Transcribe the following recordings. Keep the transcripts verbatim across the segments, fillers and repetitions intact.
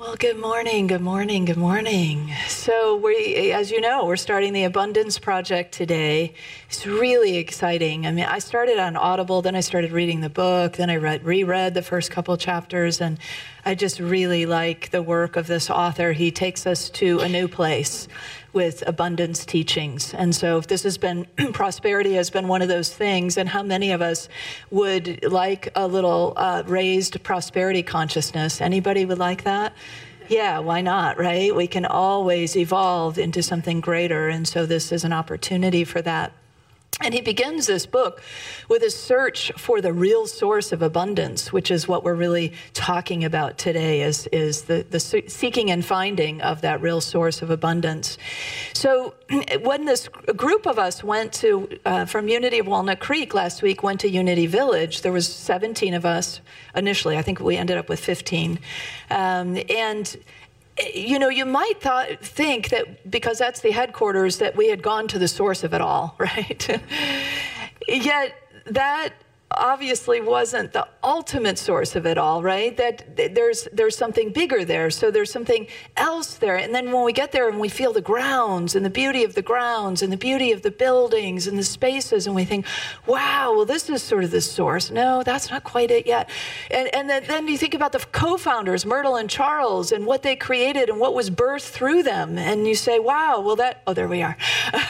Well, good morning, good morning, good morning. So we, as you know, we're starting the Abundance Project today. It's really exciting. I mean, I started on Audible, then I started reading the book, then I read, reread the first couple chapters, and I just really like the work of this author. He takes us to a new place with abundance teachings. And so if this has been, prosperity has been one of those things, and how many of us would like a little uh, raised prosperity consciousness? Anybody would like that? Yeah, why not, right? We can always evolve into something greater, and so this is an opportunity for that. And he begins this book with a search for the real source of abundance, which is what we're really talking about today, is, is the, the seeking and finding of that real source of abundance. So when this group of us went to, uh, from Unity of Walnut Creek last week, went to Unity Village, there was seventeen of us initially. I think we ended up with fifteen. Um, and You know, you might thought, think that because that's the headquarters that we had gone to the source of it all, right? Yet that obviously wasn't the ultimate source of it all, right? That there's there's something bigger there. So there's something else there. And then when we get there and we feel the grounds and the beauty of the grounds and the beauty of the buildings and the spaces, and we think, wow, well, this is sort of the source. No, that's not quite it yet. And, and then, then you think about the co-founders, Myrtle and Charles, and what they created and what was birthed through them. And you say, wow, well, that, oh, there we are.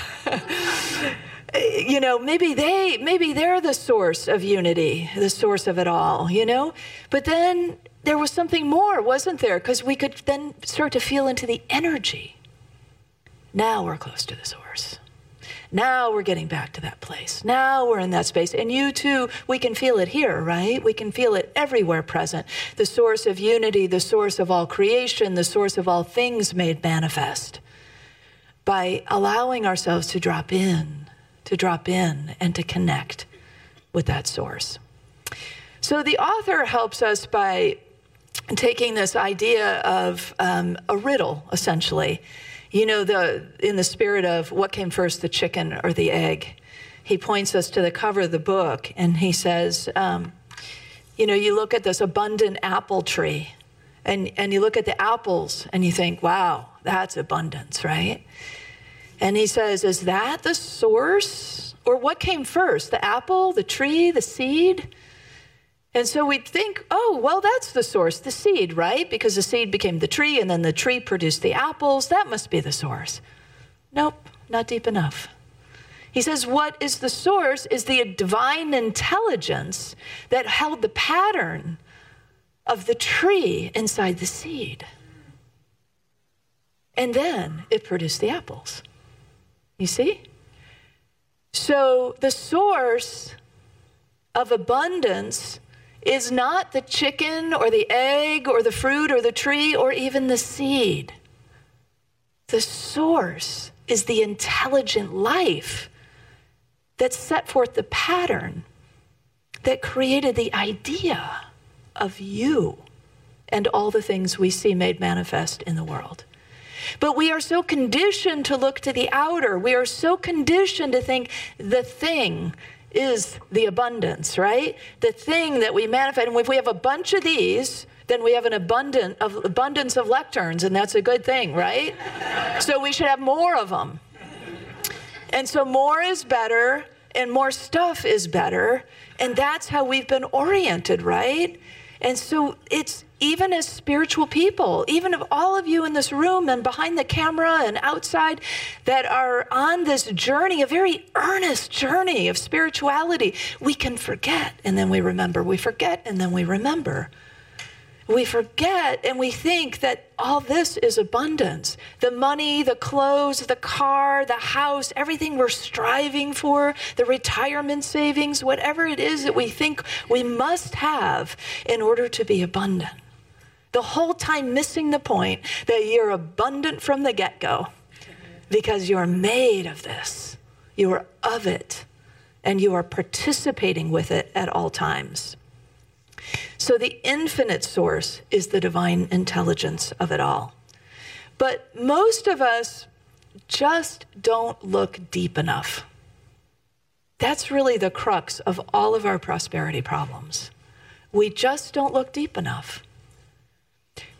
You know, maybe they, maybe they're the source of unity, the source of it all, you know? But then there was something more, wasn't there? Because we could then start to feel into the energy. Now we're close to the source. Now we're getting back to that place. Now we're in that space. And you too, we can feel it here, right? We can feel it everywhere present. The source of unity, the source of all creation, the source of all things made manifest. By allowing ourselves to drop in, to drop in and to connect with that source. So the author helps us by taking this idea of um, a riddle, essentially. You know, the in the spirit of what came first, the chicken or the egg. He points us to the cover of the book, and he says, um, you know, you look at this abundant apple tree, and, and you look at the apples, and you think, wow, that's abundance, right? And he says, is that the source? Or what came first, the apple, the tree, the seed? And so we'd think, oh, well, that's the source, the seed, right? Because the seed became the tree, and then the tree produced the apples. That must be the source. Nope, not deep enough. He says, what is the source is the divine intelligence that held the pattern of the tree inside the seed. And then it produced the apples. You see? So the source of abundance is not the chicken or the egg or the fruit or the tree or even the seed. The source is the intelligent life that set forth the pattern that created the idea of you and all the things we see made manifest in the world. But we are so conditioned to look to the outer. We are so conditioned to think the thing is the abundance, right? The thing that we manifest. And if we have a bunch of these, then we have an abundant of abundance of lecterns, and that's a good thing, right? So we should have more of them. And so more is better, and more stuff is better. And that's how we've been oriented, right? And so it's, even as spiritual people, even of all of you in this room and behind the camera and outside that are on this journey, a very earnest journey of spirituality, we can forget and then we remember. We forget and then we remember. We forget and we think that all this is abundance. The money, the clothes, the car, the house, everything we're striving for, the retirement savings, whatever it is that we think we must have in order to be abundant. The whole time missing the point that you're abundant from the get-go because you're made of this. You are of it, and you are participating with it at all times. So the infinite source is the divine intelligence of it all. But most of us just don't look deep enough. That's really the crux of all of our prosperity problems. We just don't look deep enough.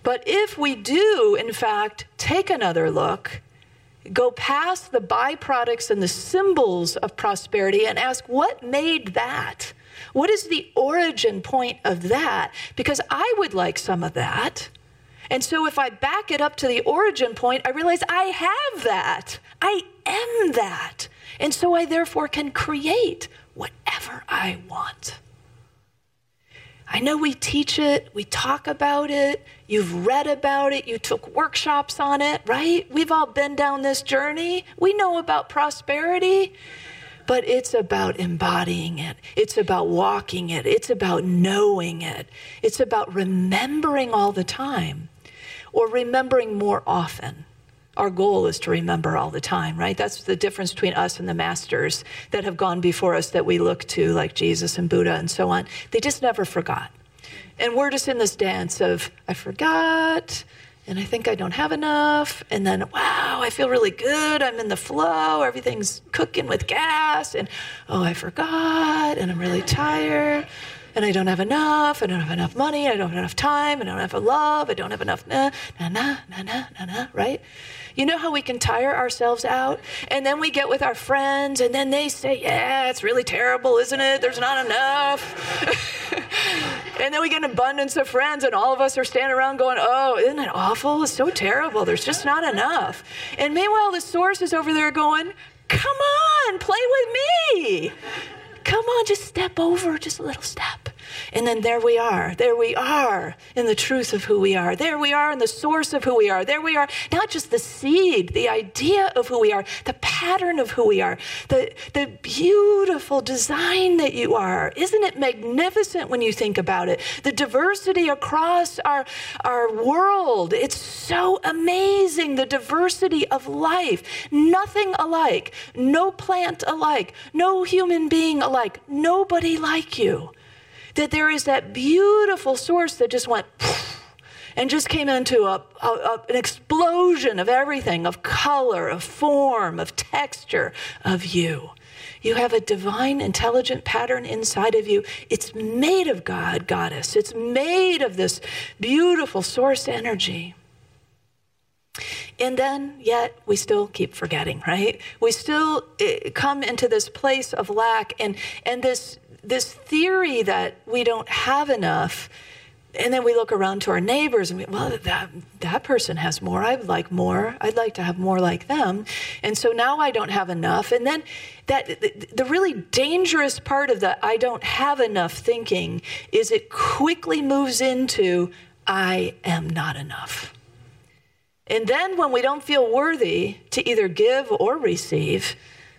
But if we do, in fact, take another look, go past the byproducts and the symbols of prosperity and ask, what made that? What is the origin point of that? Because I would like some of that. And so if I back it up to the origin point, I realize I have that. I am that. And so I therefore can create whatever I want. I know we teach it, we talk about it, you've read about it, you took workshops on it, right? We've all been down this journey. We know about prosperity, but it's about embodying it. It's about walking it. It's about knowing it. It's about remembering all the time, or remembering more often. Our goal is to remember all the time, right? That's the difference between us and the masters that have gone before us that we look to, like Jesus and Buddha and so on. They just never forgot. And we're just in this dance of, I forgot, and I think I don't have enough, and then, wow, I feel really good. I'm in the flow. Everything's cooking with gas, and, oh, I forgot, and I'm really tired. And I don't have enough, I don't have enough money, I don't have enough time, I don't have enough love, I don't have enough na, na, na, na, na, na, na, right? You know how we can tire ourselves out? And then we get with our friends, and then they say, yeah, it's really terrible, isn't it? There's not enough. And then we get an abundance of friends, and all of us are standing around going, oh, isn't it awful? It's so terrible. There's just not enough. And meanwhile, the source is over there going, come on, play with me. Come on, just step over, just a little step. And then there we are. There we are in the truth of who we are. There we are in the source of who we are. There we are, not just the seed, the idea of who we are, the pattern of who we are, the, the beautiful design that you are. Isn't it magnificent when you think about it? The diversity across our, our world. It's so amazing, the diversity of life. Nothing alike. No plant alike. No human being alike. Nobody like you. That there is that beautiful source that just went and just came into a, a, a, an explosion of everything, of color, of form, of texture, of you. You have a divine, intelligent pattern inside of you. It's made of God, Goddess. It's made of this beautiful source energy. And then, yet, we still keep forgetting, right? We still uh, come into this place of lack and, and this this theory that we don't have enough, and then we look around to our neighbors and we, well, that, that person has more. I'd like more. I'd like to have more like them. And so now I don't have enough. And then that the, the really dangerous part of the I don't have enough thinking is it quickly moves into I am not enough. And then when we don't feel worthy to either give or receive,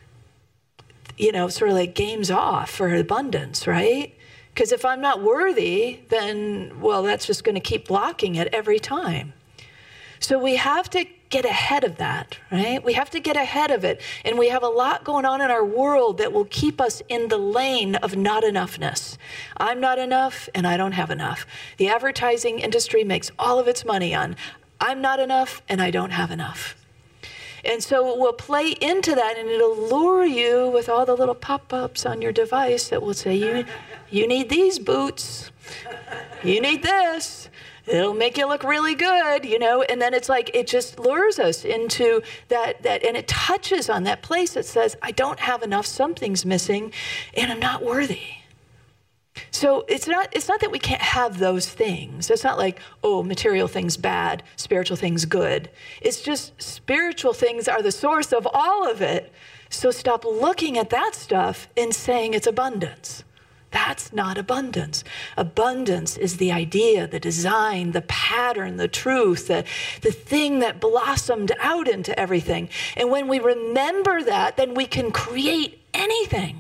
you know, sort of like game's off for abundance, right? Because if I'm not worthy, then, well, that's just going to keep blocking it every time. So we have to get ahead of that, right? We have to get ahead of it. And we have a lot going on in our world that will keep us in the lane of not enoughness. I'm not enough, and I don't have enough. The advertising industry makes all of its money on I'm not enough, and I don't have enough. And so we'll play into that, and it'll lure you with all the little pop-ups on your device that will say, you, you need these boots. You need this. It'll make you look really good, you know? And then it's like, it just lures us into that, that, and it touches on that place that says, I don't have enough, something's missing, and I'm not worthy. So it's not it's not that we can't have those things. It's not like, oh, material things bad, spiritual things good. It's just spiritual things are the source of all of it. So stop looking at that stuff and saying it's abundance. That's not abundance. Abundance is the idea, the design, the pattern, the truth, the, the thing that blossomed out into everything. And when we remember that, then we can create anything.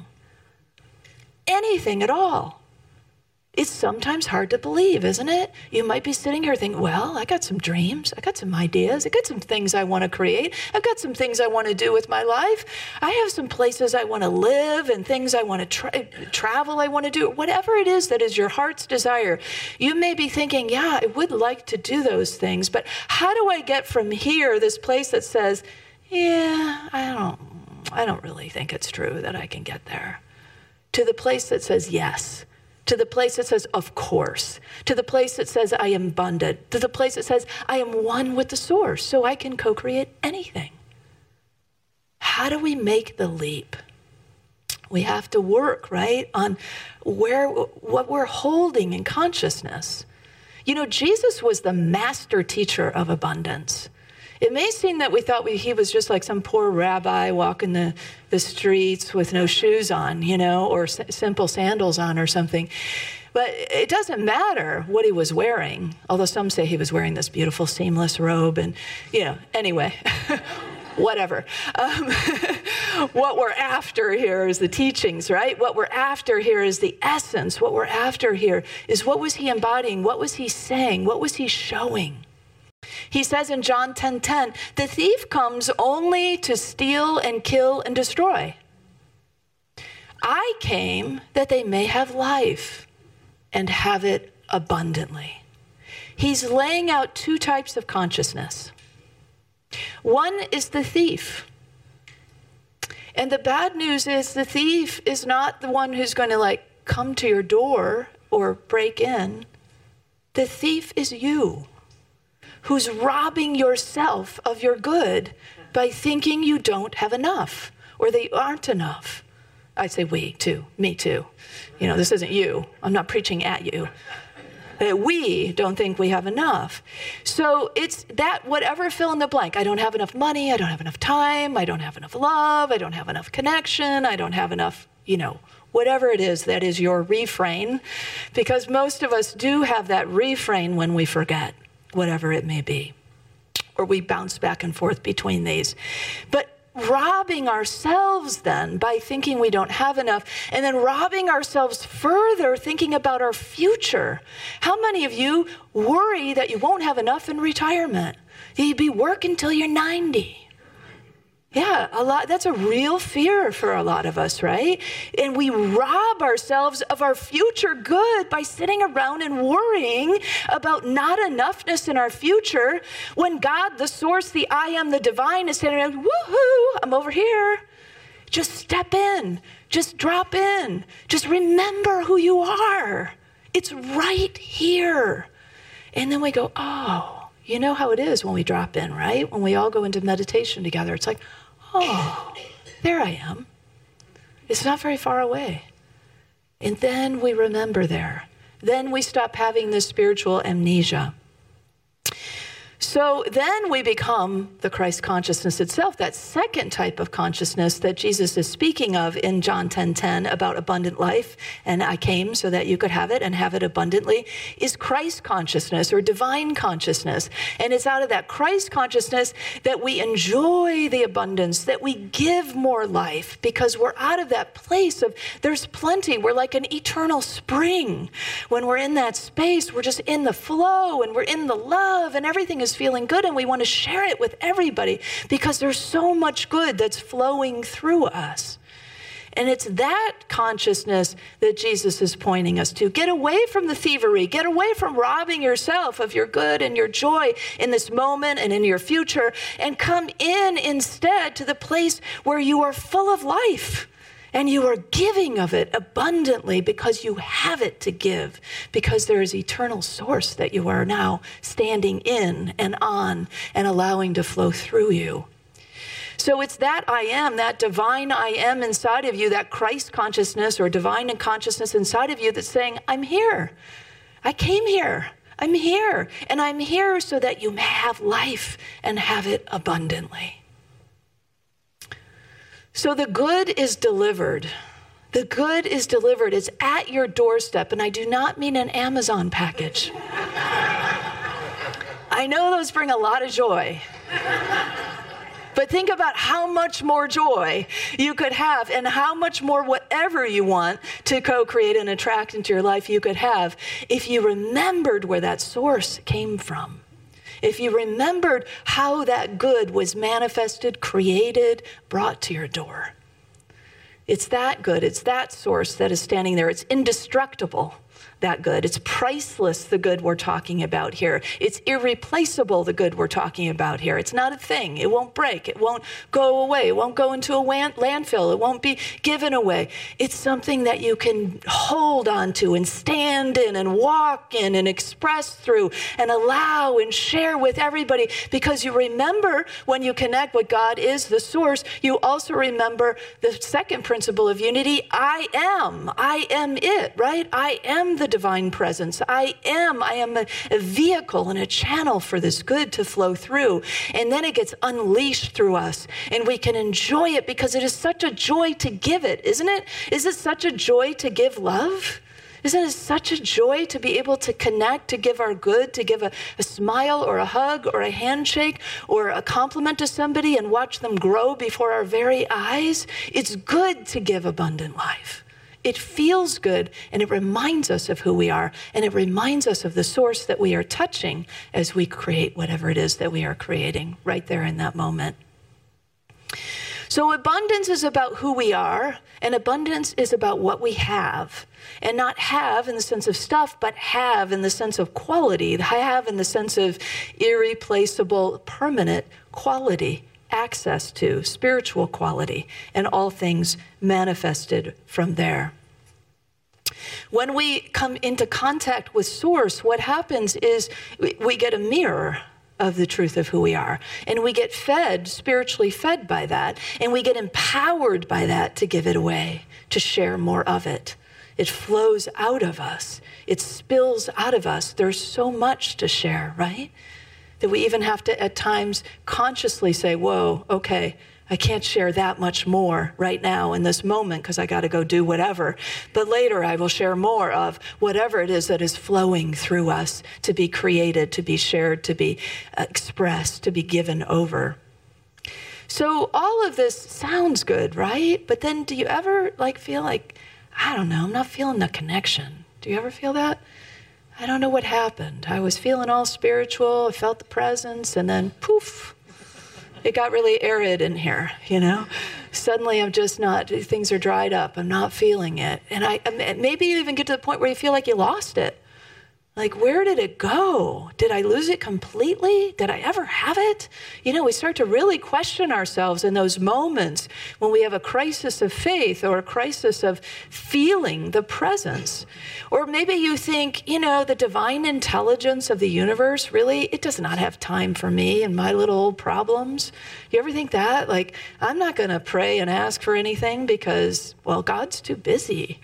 Anything at all. It's sometimes hard to believe, isn't it? You might be sitting here thinking, well, I got some dreams. I got some ideas. I got some things I want to create. I've got some things I want to do with my life. I have some places I want to live and things I want to tra- travel I want to do. Whatever it is that is your heart's desire, you may be thinking, yeah, I would like to do those things, but how do I get from here, this place that says, yeah, I don't, I don't really think it's true that I can get there, to the place that says, yes, to the place that says, of course, to the place that says, I am abundant, to the place that says, I am one with the source, so I can co-create anything. How do we make the leap? We have to work, right, on where what we're holding in consciousness. You know, Jesus was the master teacher of abundance. It may seem that we thought we, he was just like some poor rabbi walking the, the streets with no shoes on, you know, or s- simple sandals on or something. But it doesn't matter what he was wearing, although some say he was wearing this beautiful seamless robe. And, you know, anyway, whatever. Um, what we're after here is the teachings, right? What we're after here is the essence. What we're after here is what was he embodying? What was he saying? What was he showing? He says in John ten ten, the thief comes only to steal and kill and destroy. I came that they may have life and have it abundantly. He's laying out two types of consciousness. One is the thief. And the bad news is the thief is not the one who's going to like come to your door or break in. The thief is you, who's robbing yourself of your good by thinking you don't have enough or they aren't enough. I say we too, me too. You know, this isn't you. I'm not preaching at you. That we don't think we have enough. So it's that whatever fill in the blank. I don't have enough money. I don't have enough time. I don't have enough love. I don't have enough connection. I don't have enough, you know, whatever it is that is your refrain. Because most of us do have that refrain when we forget, whatever it may be. Or we bounce back and forth between these. But robbing ourselves then by thinking we don't have enough, and then robbing ourselves further thinking about our future. How many of you worry that you won't have enough in retirement? You'd be working till you're ninety. Yeah, a lot. That's a real fear for a lot of us, right? And we rob ourselves of our future good by sitting around and worrying about not enoughness in our future when God, the source, the I am, the divine, is saying, woohoo, I'm over here. Just step in. Just drop in. Just remember who you are. It's right here. And then we go, oh, you know how it is when we drop in, right? When we all go into meditation together, it's like, oh, there I am. It's not very far away. And then we remember there. Then we stop having this spiritual amnesia. So then we become the Christ consciousness itself, that second type of consciousness that Jesus is speaking of in John ten ten about abundant life, and I came so that you could have it and have it abundantly, is Christ consciousness or divine consciousness. And it's out of that Christ consciousness that we enjoy the abundance, that we give more life, because we're out of that place of there's plenty. We're like an eternal spring. When we're in that space, we're just in the flow and we're in the love and everything is feeling good, and we want to share it with everybody because there's so much good that's flowing through us. And it's that consciousness that Jesus is pointing us to. Get away from the thievery. Get away from robbing yourself of your good and your joy in this moment and in your future, and come in instead to the place where you are full of life. And you are giving of it abundantly because you have it to give, because there is eternal source that you are now standing in and on and allowing to flow through you. So it's that I am, that divine I am inside of you, that Christ consciousness or divine consciousness inside of you that's saying, I'm here. I came here. I'm here. And I'm here so that you may have life and have it abundantly. So the good is delivered. The good is delivered. It's at your doorstep. And I do not mean an Amazon package. I know those bring a lot of joy. But think about how much more joy you could have and how much more whatever you want to co-create and attract into your life you could have if you remembered where that source came from. If you remembered how that good was manifested, created, brought to your door. It's that good, it's that source that is standing there. It's indestructible. that good. It's priceless, the good we're talking about here. It's irreplaceable, the good we're talking about here. It's not a thing. It won't break. It won't go away. It won't go into a landfill. It won't be given away. It's something that you can hold on to and stand in and walk in and express through and allow and share with everybody, because you remember when you connect what God is, the source, you also remember the second principle of unity. I am. I am it, right? I am the divine presence. I am. I am a, a vehicle and a channel for this good to flow through. And then it gets unleashed through us, and we can enjoy it because it is such a joy to give it, isn't it? Is it such a joy to give love? Isn't it such a joy to be able to connect, to give our good, to give a, a smile or a hug or a handshake or a compliment to somebody and watch them grow before our very eyes? It's good to give abundant life. It feels good, and it reminds us of who we are, and it reminds us of the source that we are touching as we create whatever it is that we are creating right there in that moment. So abundance is about who we are, and abundance is about what we have. And not have in the sense of stuff, but have in the sense of quality, have in the sense of irreplaceable, permanent quality, access to spiritual quality, and all things manifested from there. When we come into contact with Source, what happens is we get a mirror of the truth of who we are. And we get fed, spiritually fed by that, and we get empowered by that to give it away, to share more of it. It flows out of us. It spills out of us. There's so much to share, right? That we even have to, at times, consciously say, whoa, okay, I can't share that much more right now in this moment because I got to go do whatever. But later I will share more of whatever it is that is flowing through us to be created, to be shared, to be expressed, to be given over. So all of this sounds good, right? But then do you ever like feel like, I don't know, I'm not feeling the connection. Do you ever feel that? I don't know what happened. I was feeling all spiritual. I felt the presence, and then poof, it got really arid in here, you know? Suddenly I'm just not, things are dried up. I'm not feeling it. And I maybe you even get to the point where you feel like you lost it. Like, where did it go? Did I lose it completely? Did I ever have it? You know, we start to really question ourselves in those moments when we have a crisis of faith or a crisis of feeling the presence. Or maybe you think, you know, the divine intelligence of the universe, really, it does not have time for me and my little old problems. You ever think that? Like, I'm not going to pray and ask for anything because, well, God's too busy.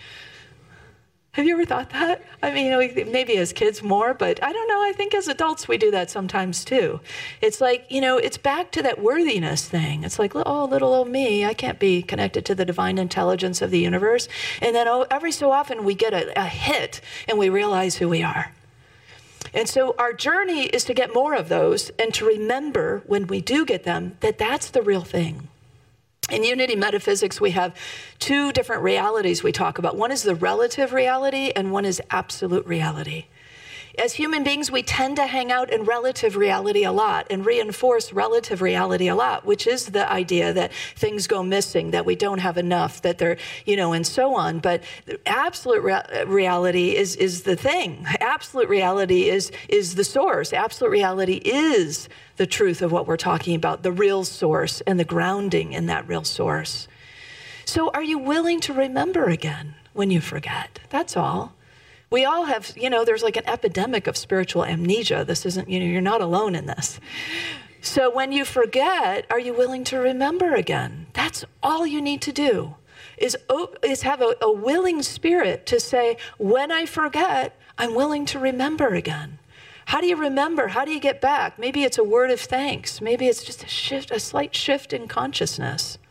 Have you ever thought that? I mean, you know, maybe as kids more, but I don't know. I think as adults we do that sometimes too. It's like, you know, it's back to that worthiness thing. It's like, oh, little old me, I can't be connected to the divine intelligence of the universe. And then oh, every so often we get a, a hit and we realize who we are. And so our journey is to get more of those and to remember when we do get them that that's the real thing. In Unity Metaphysics, we have two different realities we talk about. One is the relative reality, and one is absolute reality. As human beings, we tend to hang out in relative reality a lot and reinforce relative reality a lot, which is the idea that things go missing, that we don't have enough, that they're, you know, and so on. But absolute re- reality is, is the thing. Absolute reality is, is the source. Absolute reality is the truth of what we're talking about, the real source and the grounding in that real source. So are you willing to remember again when you forget? That's all. We all have, you know, there's like an epidemic of spiritual amnesia. This isn't, you know, you're not alone in this. So when you forget, are you willing to remember again? That's all you need to do, is, is have a, a willing spirit to say, when I forget, I'm willing to remember again. How do you remember? How do you get back? Maybe it's a word of thanks. Maybe it's just a shift, a slight shift in consciousness.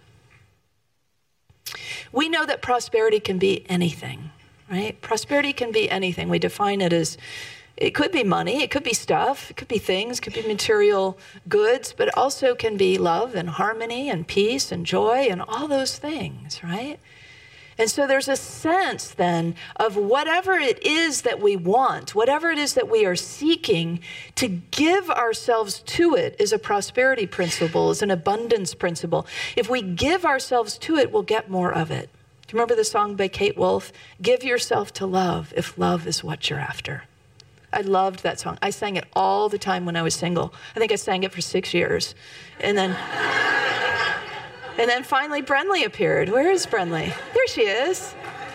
We know that prosperity can be anything. Right? Prosperity can be anything. We define it as, it could be money, it could be stuff, it could be things, it could be material goods, but it also can be love and harmony and peace and joy and all those things, right? And so there's a sense then of whatever it is that we want, whatever it is that we are seeking, to give ourselves to it is a prosperity principle, is an abundance principle. If we give ourselves to it, we'll get more of it. Do you remember the song by Kate Wolf? Give yourself to love if love is what you're after. I loved that song. I sang it all the time when I was single. I think I sang it for six years. And then, and then finally Brenly appeared. Where is Brenly? There she is.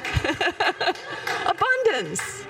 Abundance.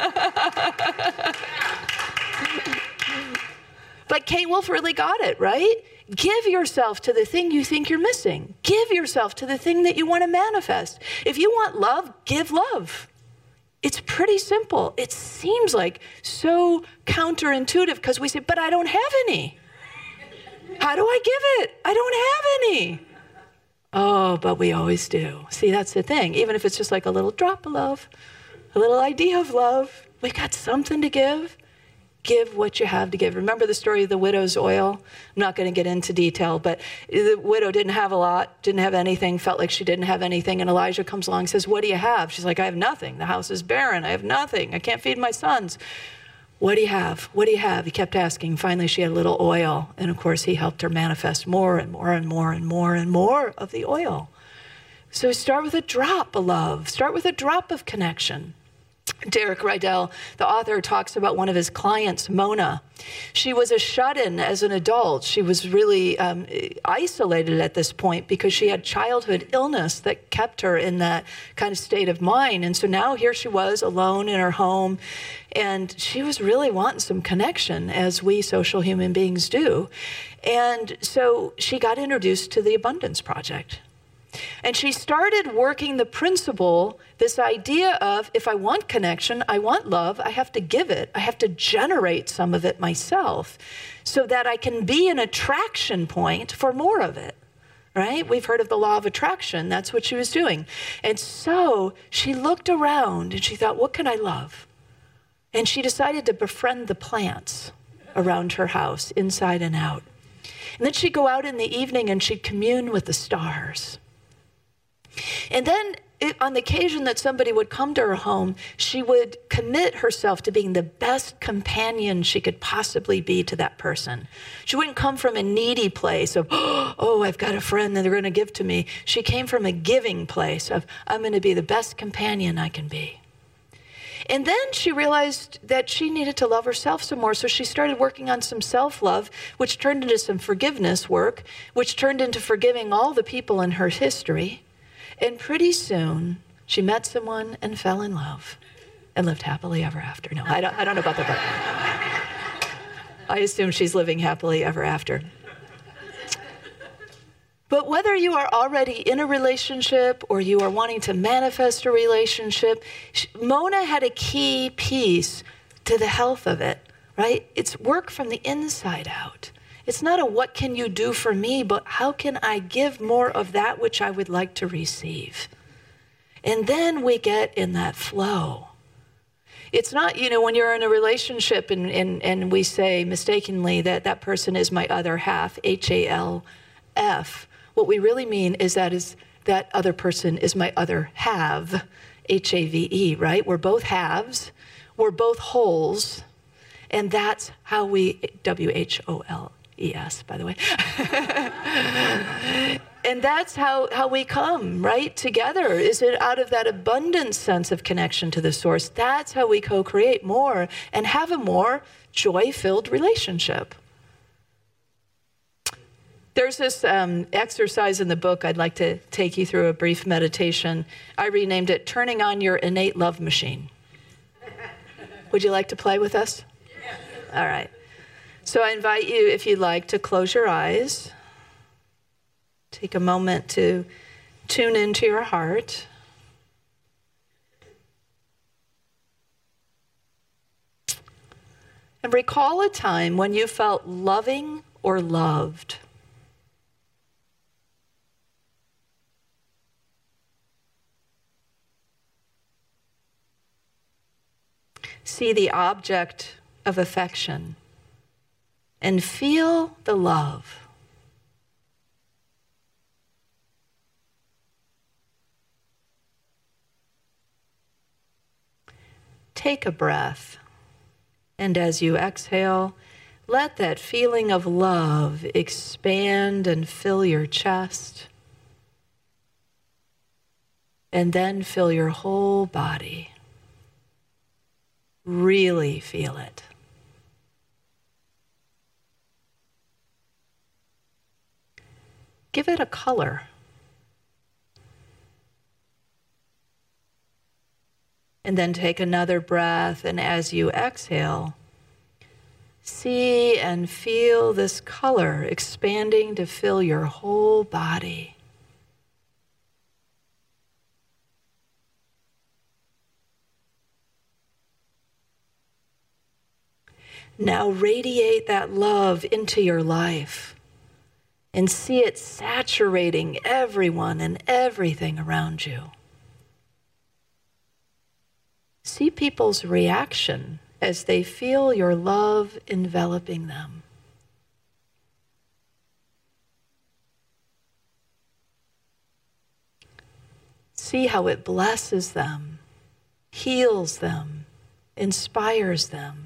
But Kate Wolf really got it, right? Give yourself to the thing you think you're missing. Give yourself to the thing that you want to manifest. If you want love, give love. It's pretty simple. It seems like so counterintuitive because we say, but I don't have any. How do I give it? I don't have any. Oh, but we always do. See, that's the thing. Even if it's just like a little drop of love, a little idea of love, we got something to give. Give what you have to give. Remember the story of the widow's oil? I'm not going to get into detail, but the widow didn't have a lot, didn't have anything, felt like she didn't have anything. And Elijah comes along and says, what do you have? She's like, I have nothing. The house is barren. I have nothing. I can't feed my sons. What do you have? What do you have? He kept asking. Finally, she had a little oil. And of course, he helped her manifest more and more and more and more and more of the oil. So start with a drop of love. Start with a drop of connection. Derek Rydell, the author, talks about one of his clients, Mona. She was a shut-in as an adult. She was really um, isolated at this point because she had childhood illness that kept her in that kind of state of mind. And so now here she was alone in her home, and she was really wanting some connection, as we social human beings do. And so she got introduced to the Abundance Project. And she started working the principle, this idea of if I want connection, I want love, I have to give it. I have to generate some of it myself so that I can be an attraction point for more of it, right? We've heard of the law of attraction. That's what she was doing. And so she looked around and she thought, what can I love? And she decided to befriend the plants around her house, inside and out. And then she'd go out in the evening and she'd commune with the stars. And then it, on the occasion that somebody would come to her home, she would commit herself to being the best companion she could possibly be to that person. She wouldn't come from a needy place of, oh, I've got a friend that they're going to give to me. She came from a giving place of, I'm going to be the best companion I can be. And then she realized that she needed to love herself some more, so she started working on some self-love, which turned into some forgiveness work, which turned into forgiving all the people in her history. And pretty soon, she met someone and fell in love and lived happily ever after. No, I don't, I don't know about that part. I assume she's living happily ever after. But whether you are already in a relationship or you are wanting to manifest a relationship, Mona had a key piece to the health of it, right? It's work from the inside out. It's not a what can you do for me, but how can I give more of that which I would like to receive? And then we get in that flow. It's not, you know, when you're in a relationship and, and, and we say mistakenly that that person is my other half, H A L F, what we really mean is that is that other person is my other have, H A V E, right? We're both halves, we're both wholes, and that's how we, W H O L E S, by the way. And that's how, how we come, right, together. Is it out of that abundant sense of connection to the source? That's how we co-create more and have a more joy-filled relationship. There's this um, exercise in the book I'd like to take you through, a brief meditation. I renamed it Turning on Your Innate Love Machine. Would you like to play with us? All right. So I invite you, if you'd like, to close your eyes. Take a moment to tune into your heart. And recall a time when you felt loving or loved. See the object of affection and feel the love. Take a breath, and as you exhale, let that feeling of love expand and fill your chest. And then fill your whole body. Really feel it. Give it a color. And then take another breath, and as you exhale, see and feel this color expanding to fill your whole body. Now radiate that love into your life and see it saturating everyone and everything around you. See people's reaction as they feel your love enveloping them. See how it blesses them, heals them, inspires them.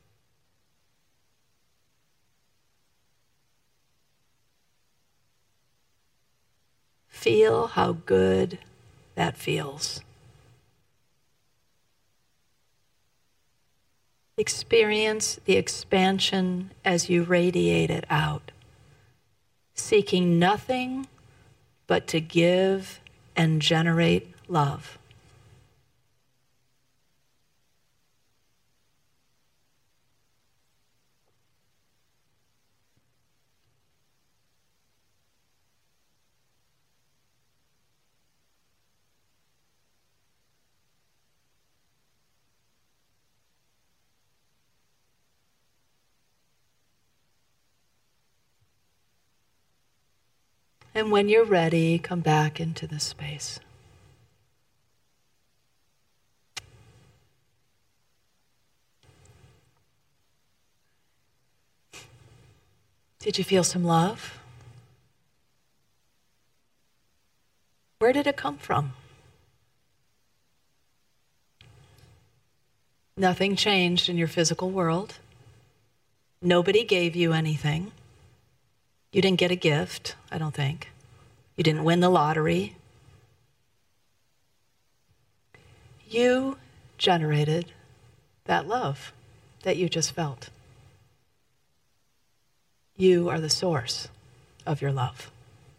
Feel how good that feels. Experience the expansion as you radiate it out, seeking nothing but to give and generate love. And when you're ready, come back into the space. Did you feel some love? Where did it come from? Nothing changed in your physical world. Nobody gave you anything. You didn't get a gift, I don't think. You didn't win the lottery. You generated that love that you just felt. You are the source of your love.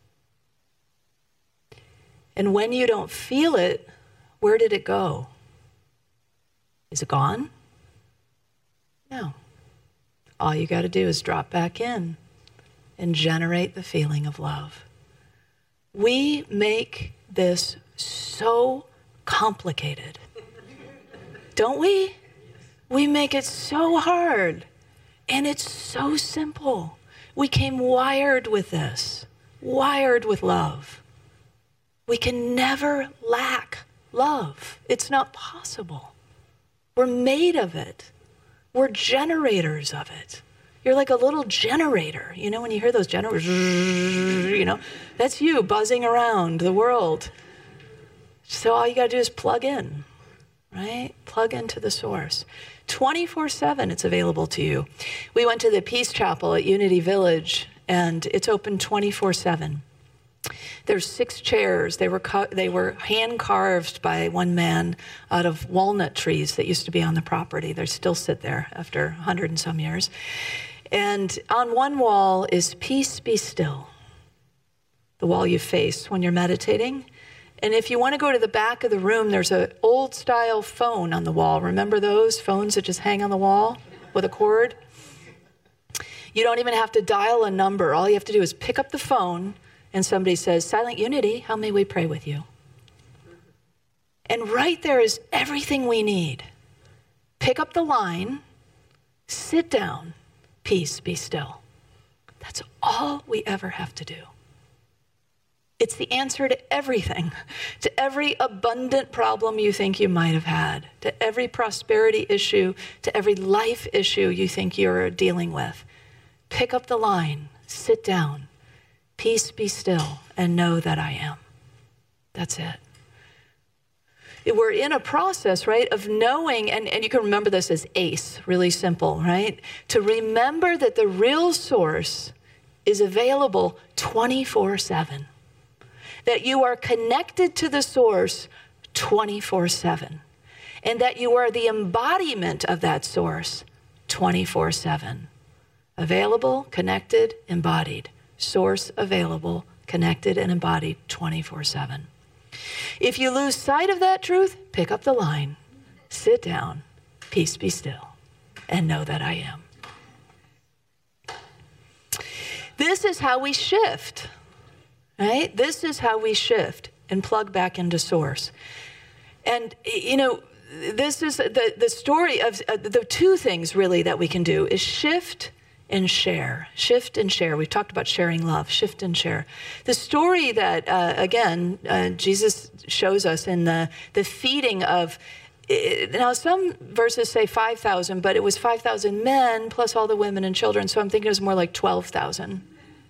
And when you don't feel it, where did it go? Is it gone? No. All you got to do is drop back in and generate the feeling of love. We make this so complicated, don't we? We make it so hard, and it's so simple. We came wired with this, wired with love. We can never lack love. It's not possible. We're made of it. We're generators of it. You're like a little generator. You know, when you hear those generators, you know, that's you buzzing around the world. So all you got to do is plug in, right? Plug into the source. twenty-four seven, it's available to you. We went to the Peace Chapel at Unity Village, and it's open twenty-four seven. There's six chairs. They were cu- they were hand carved by one man out of walnut trees that used to be on the property. They still sit there after a hundred and some years. And on one wall is "Peace, be still," the wall you face when you're meditating. And if you want to go to the back of the room, there's an old style phone on the wall. Remember those phones that just hang on the wall with a cord? You don't even have to dial a number. All you have to do is pick up the phone, and somebody says, "Silent Unity, how may we pray with you?" And right there is everything we need. Pick up the line, sit down, peace, be still. That's all we ever have to do. It's the answer to everything, to every abundant problem you think you might have had, to every prosperity issue, to every life issue you think you're dealing with. Pick up the line, sit down, peace, be still, and know that I am. That's it. We're in a process, right, of knowing, and, and you can remember this as ACE, really simple, right? To remember that the real source is available twenty-four seven. that you are connected to the source twenty-four seven, and that you are the embodiment of that source twenty-four seven. Available, connected, embodied. Source available, connected, and embodied twenty-four seven. If you lose sight of that truth, pick up the line, sit down, peace be still, and know that I am. This is how we shift, right? This is how we shift and plug back into source. And, you know, this is the, the story of uh, the two things really that we can do is shift and share. Shift and share. We've talked about sharing love. Shift and share. The story that, uh, again, uh, Jesus shows us in the, the feeding of, now some verses say five thousand, but it was five thousand men plus all the women and children, so I'm thinking it was more like twelve thousand.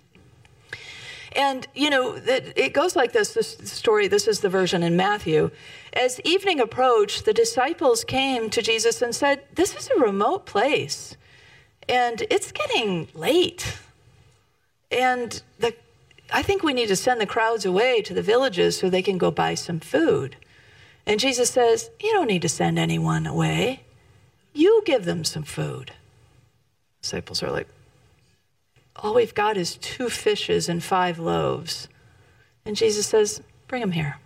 And, you know, it goes like this, this story, this is the version in Matthew. As evening approached, the disciples came to Jesus and said, this is a remote place, and it's getting late. And the, I think we need to send the crowds away to the villages so they can go buy some food. And Jesus says, you don't need to send anyone away. You give them some food. Disciples are like, all we've got is two fishes and five loaves. And Jesus says, bring them here.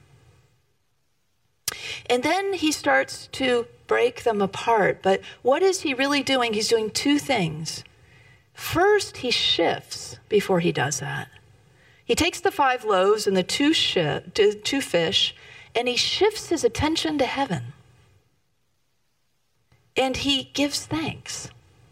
And then he starts to break them apart. But what is he really doing? He's doing two things. First, he shifts before he does that. He takes the five loaves and the two, shi- two fish, and he shifts his attention to heaven. And he gives thanks.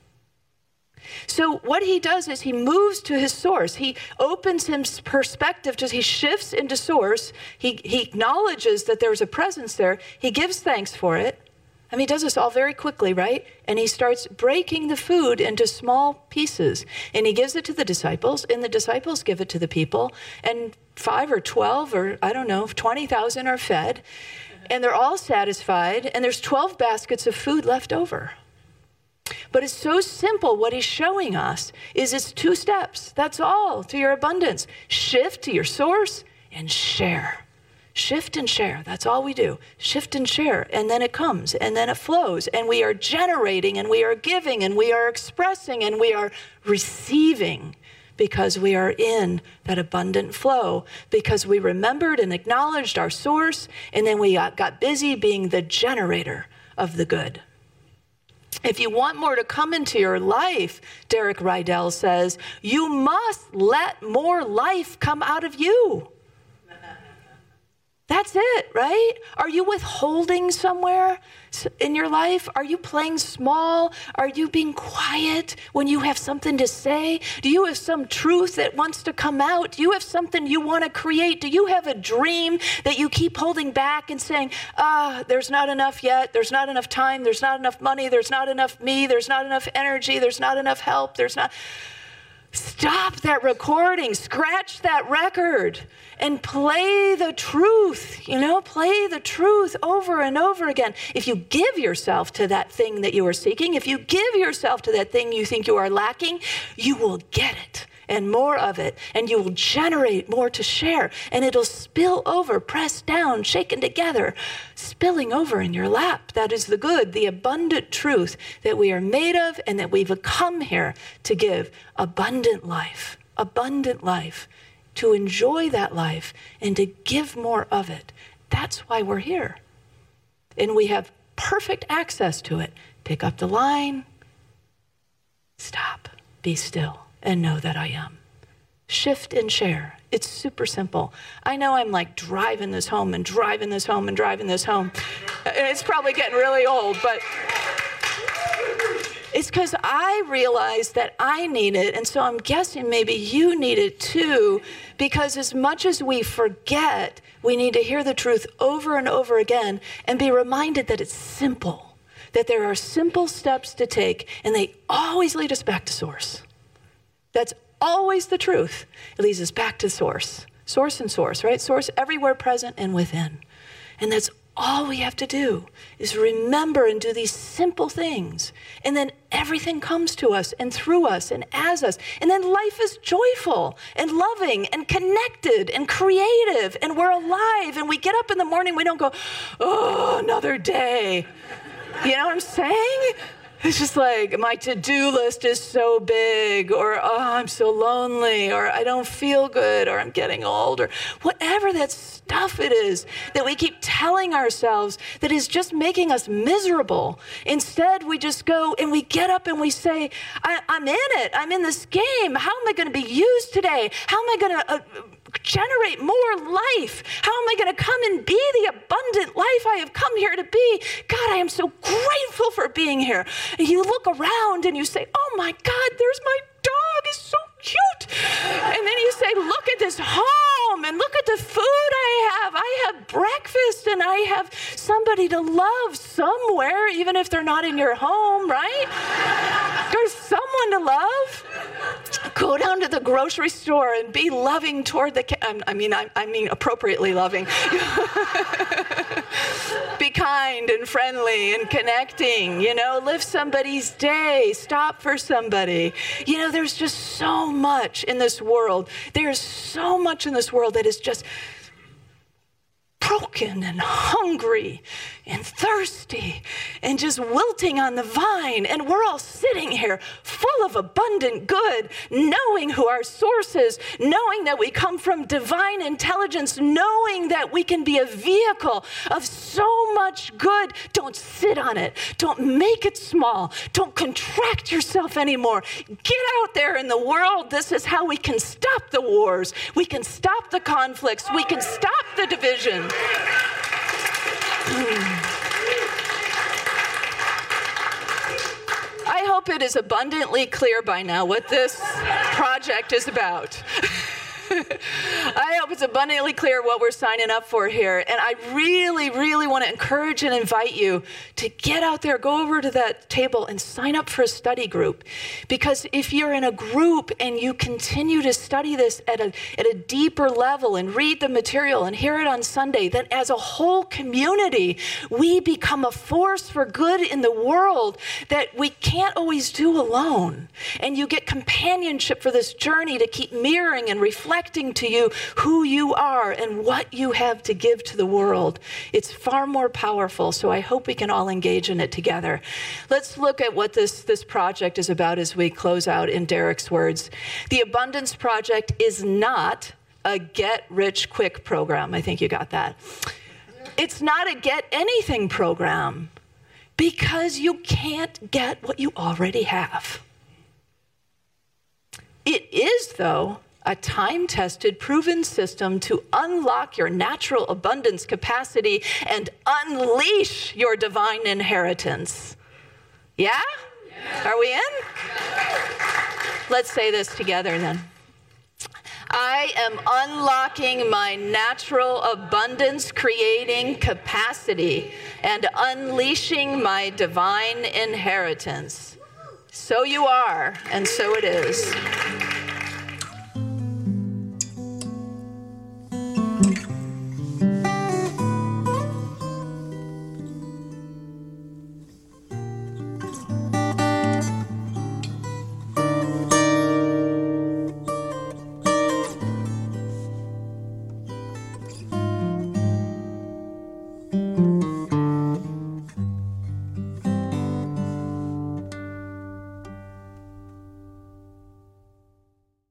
So what he does is he moves to his source. He opens his perspective to, he shifts into source. He, he acknowledges that there's a presence there. He gives thanks for it. I mean, he does this all very quickly, right? And he starts breaking the food into small pieces. And he gives it to the disciples, and the disciples give it to the people. And five or twelve or, I don't know, twenty thousand are fed. And they're all satisfied. And there's twelve baskets of food left over. But it's so simple. What he's showing us is it's two steps. That's all to your abundance. Shift to your source and share. Shift and share. That's all we do. Shift and share. And then it comes and then it flows. And we are generating and we are giving and we are expressing and we are receiving because we are in that abundant flow, because we remembered and acknowledged our source, and then we got, got busy being the generator of the good. If you want more to come into your life, Derek Rydell says, you must let more life come out of you. That's it, right? Are you withholding somewhere in your life? Are you playing small? Are you being quiet when you have something to say? Do you have some truth that wants to come out? Do you have something you want to create? Do you have a dream that you keep holding back and saying, ah, there's not enough yet. There's not enough time. There's not enough money. There's not enough me. There's not enough energy. There's not enough help. There's not... Stop that recording, scratch that record, and play the truth, you know, play the truth over and over again. If you give yourself to that thing that you are seeking, if you give yourself to that thing you think you are lacking, you will get it and more of it, and you will generate more to share, and it'll spill over, pressed down, shaken together, spilling over in your lap. That is the good, the abundant truth that we are made of and that we've come here to give abundant life, abundant life, to enjoy that life and to give more of it. That's why we're here. And we have perfect access to it. Pick up the line, stop, be still, and know that I am. Shift and share. It's super simple. I know I'm like driving this home and driving this home and driving this home. It's probably getting really old, but it's because I realized that I need it, and so I'm guessing maybe you need it too, because as much as we forget, we need to hear the truth over and over again and be reminded that it's simple, that there are simple steps to take, and they always lead us back to source. That's always the truth. It leads us back to source. Source and source, right? Source everywhere present and within. And that's all we have to do is remember and do these simple things. And then everything comes to us and through us and as us. And then life is joyful and loving and connected and creative. And we're alive. And we get up in the morning, we don't go, oh, another day. You know what I'm saying? It's just like, my to-do list is so big, or, oh, I'm so lonely, or I don't feel good, or I'm getting old, or whatever that stuff it is that we keep telling ourselves that is just making us miserable. Instead, we just go and we get up and we say, I, I'm in it. I'm in this game. How am I going to be used today? How am I going to... Uh, generate more life? How am I going to come and be the abundant life I have come here to be? God, I am so grateful for being here. And you look around and you say, oh my God, there's my dog. He's so cute. And then you say, look at this home and look at the food I have. I have breakfast and I have somebody to love somewhere, even if they're not in your home, right? There's someone to love. Go down to the grocery store and be loving toward the, ca- I mean, I, I mean appropriately loving. Be kind and friendly and connecting, you know, live somebody's day, stop for somebody. You know, there's just so much in this world. There's so much in this world that is just broken and hungry and thirsty and just wilting on the vine. And we're all sitting here full of abundant good, knowing who our source is, knowing that we come from divine intelligence, knowing that we can be a vehicle of so much good. Don't sit on it. Don't make it small. Don't contract yourself anymore. Get out there in the world. This is how we can stop the wars. We can stop the conflicts. We can stop the division. I hope it is abundantly clear by now what this project is about. I hope it's abundantly clear what we're signing up for here. And I really, really want to encourage and invite you to get out there, go over to that table and sign up for a study group. Because if you're in a group and you continue to study this at a, at a deeper level and read the material and hear it on Sunday, then as a whole community, we become a force for good in the world that we can't always do alone. And you get companionship for this journey to keep mirroring and reflecting to you who you are and what you have to give to the world. It's far more powerful, so I hope we can all engage in it together. Let's look at what this, this project is about as we close out in Derek's words. The Abundance Project is not a get-rich-quick program. I think you got that. It's not a get-anything program because you can't get what you already have. It is, though, a time-tested, proven system to unlock your natural abundance capacity and unleash your divine inheritance. Yeah? Yeah. Are we in? Yeah. Let's say this together then. I am unlocking my natural abundance creating capacity and unleashing my divine inheritance. So you are, and so it is.